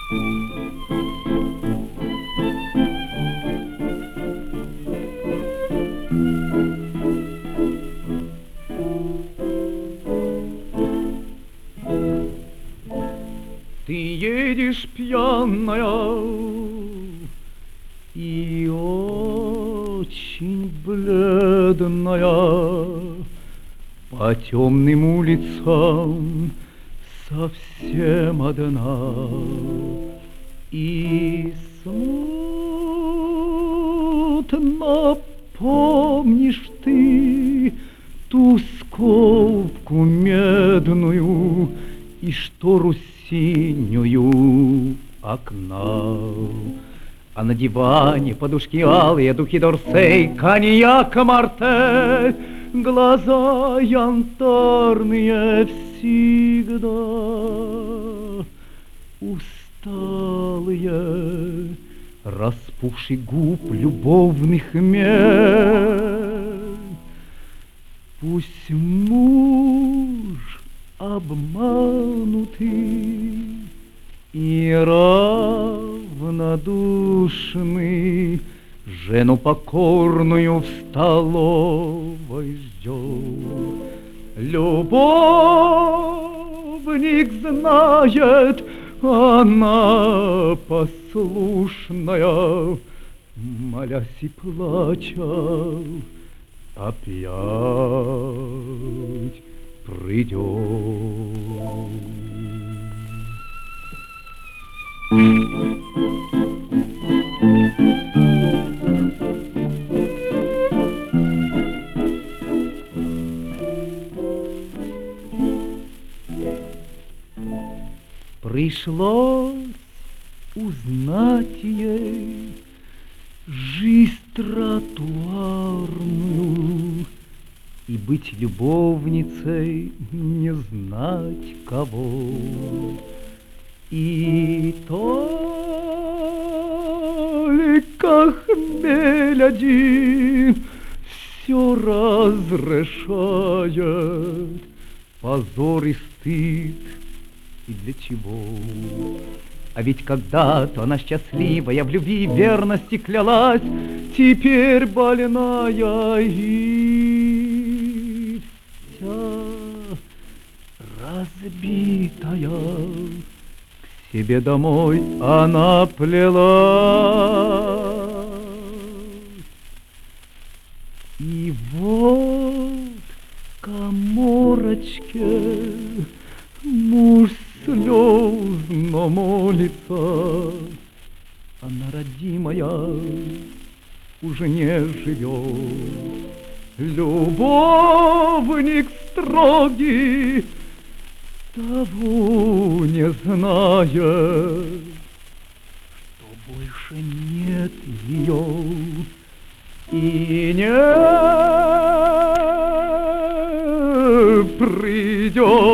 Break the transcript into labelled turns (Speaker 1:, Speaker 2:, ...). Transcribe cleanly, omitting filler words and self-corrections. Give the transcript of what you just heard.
Speaker 1: Ты едешь пьяная и очень бледная по темным улицам, совсем одна. И смутно помнишь ты ту скобку медную и штору синюю окна. А на диване подушки алые, духи Дорсей, коньяк Мартель, глаза янтарные всегда усталые, распухший губ любовных мель. Пусть муж обманутый и равнодушный жену покорную в столовой ждет. Любовник знает, она послушная, молясь и плача, опять придет. Пришлось узнать ей жизнь тротуарную и быть любовницей не знать кого. И только хмель один все разрешает, позор и стыд. И для чего? А ведь когда-то она счастливая в любви и верности клялась, теперь больная и вся разбитая. К себе домой она плелась. И вот в каморочке муж слезно молится, она, родимая, уже не живет. Любовник строгий того не знает, что больше нет ее и не придет.